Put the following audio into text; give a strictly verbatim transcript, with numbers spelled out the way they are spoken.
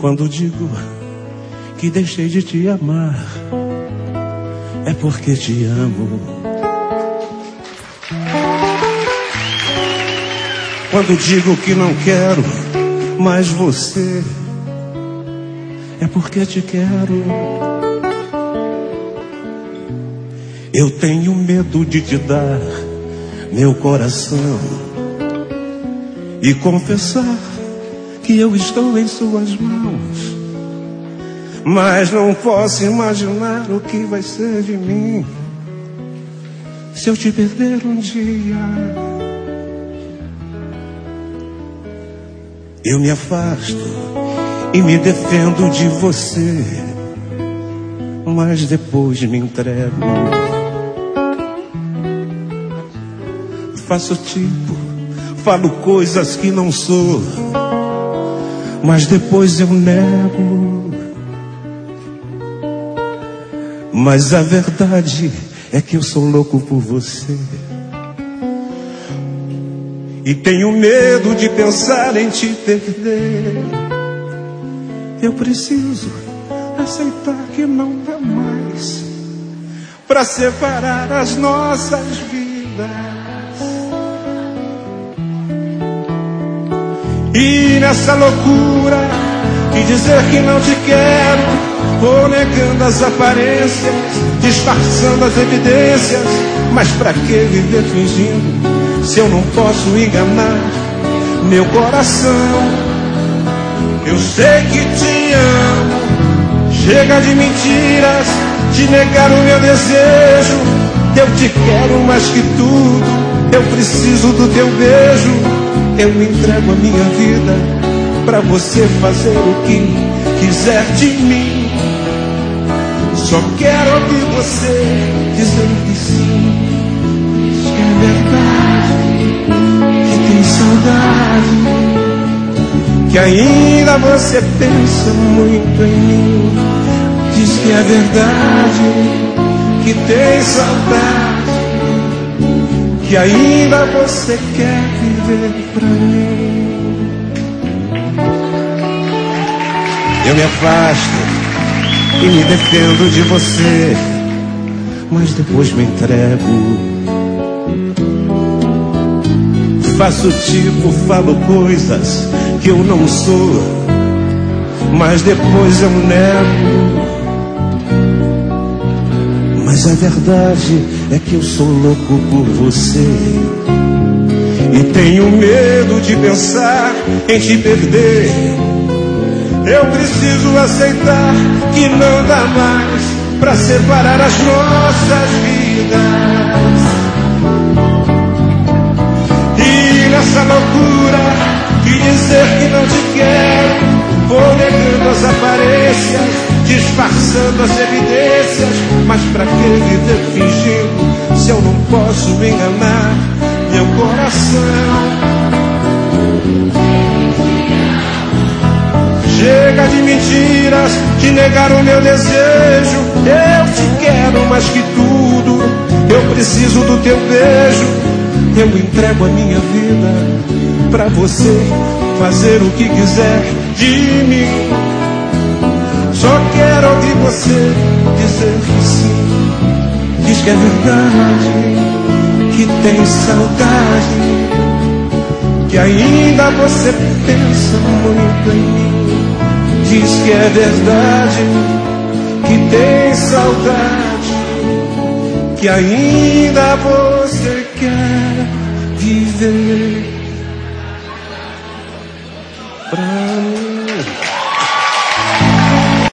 Quando digo que deixei de te amar, é porque te amo. Quando digo que não quero mais você, é porque te quero. Eu tenho medo de te dar meu coração e confessar que eu estou em suas mãos, mas não posso imaginar o que vai ser de mim se eu te perder um dia. Eu me afasto e me defendo de você, mas depois me entrego. Faço tipo, falo coisas que não sou, mas depois eu nego. Mas a verdade é que eu sou louco por você e tenho medo de pensar em te perder. Eu preciso aceitar que não dá mais pra separar as nossas vidas. E nessa loucura de dizer que não te quero, vou negando as aparências, disfarçando as evidências. Mas pra que viver fingindo, se eu não posso enganar meu coração? Eu sei que te amo, chega de mentiras, de negar o meu desejo. Eu te quero mais que tudo, eu preciso do teu beijo. Eu entrego a minha vida pra você fazer o que quiser de mim. Só quero ouvir você dizer que sim, que é verdade, que tem saudade, que ainda você pensa muito em mim. Diz que é verdade, que tem saudade, que ainda você quer viver pra mim. Eu me afasto e me defendo de você, mas depois me entrego. Faço tipo, falo coisas que eu não sou, mas depois eu nego. Mas a verdade é que eu sou louco por você e tenho medo de pensar em te perder. Eu preciso aceitar que não dá mais pra separar as nossas vidas. E nessa loucura de dizer que não te quero, vou negando as aparências, disfarçando as evidências. Mas pra que viver fingindo, se eu não posso enganar meu coração? Chega de mentiras, de negar o meu desejo. Eu te quero mais que tudo, eu preciso do teu beijo. Eu entrego a minha vida pra você fazer o que quiser de mim. Só quero ouvir você dizer que sim, diz que é verdade, que tem saudade, que ainda você pensa muito em mim. Diz que é verdade, que tem saudade, que ainda você quer viver pra mim.